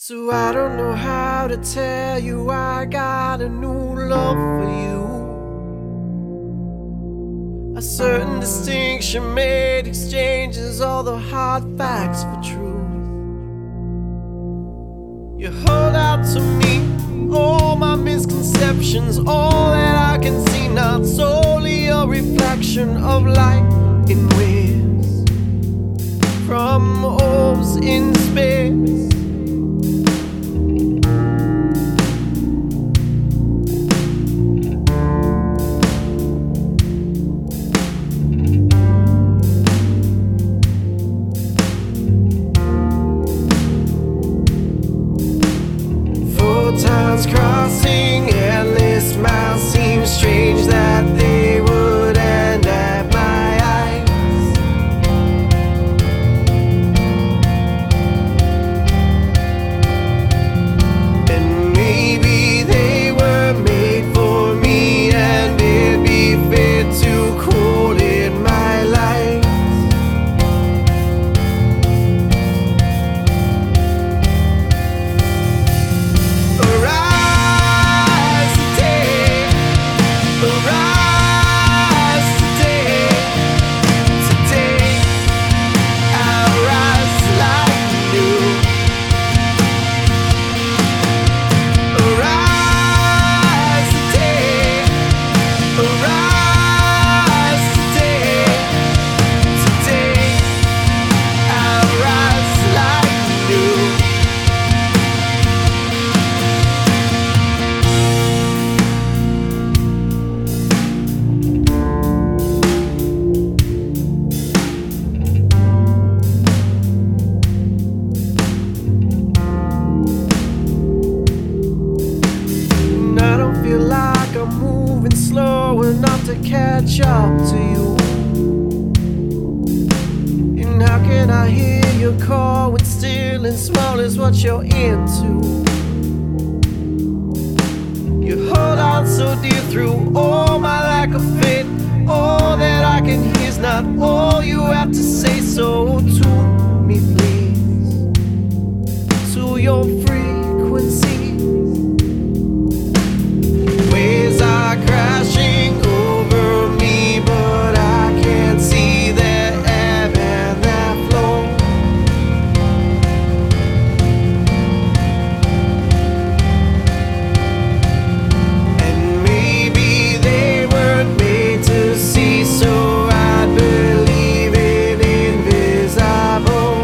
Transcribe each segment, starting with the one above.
So I don't know how to tell you I got a new love for you. A certain distinction made exchanges all the hard facts for truth. You hold out to me all my misconceptions, all that I can see, not solely a reflection of light in waves from orbs in space. Photons crossing endless miles, seems strange that they would end at my eyes. And maybe they were made for me, and it'd be fair to call it my life. I'm moving slow enough to catch up to you. And how can I hear your call when still and small is what you're into? You hold on so dear through all my lack of faith. All that I can hear is not all you have to say. So tune me please to your frequency. Crashing over me, but I can't see their ebb and their flow. And maybe they weren't made to see, so I'd believe in invisible.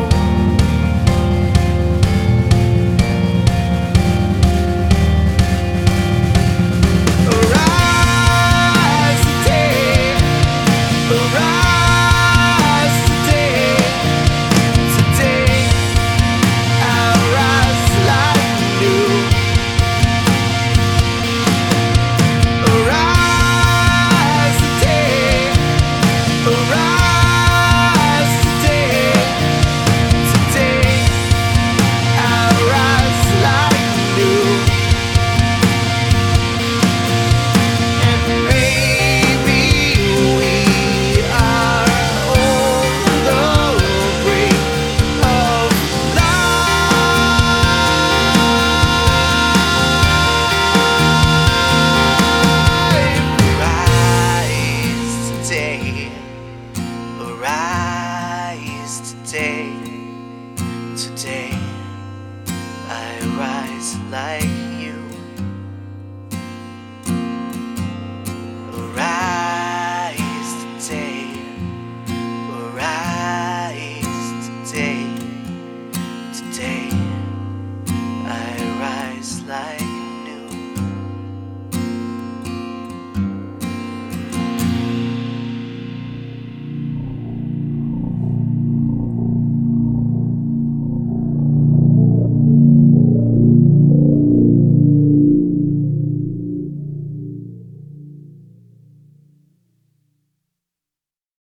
Today, I rise like you.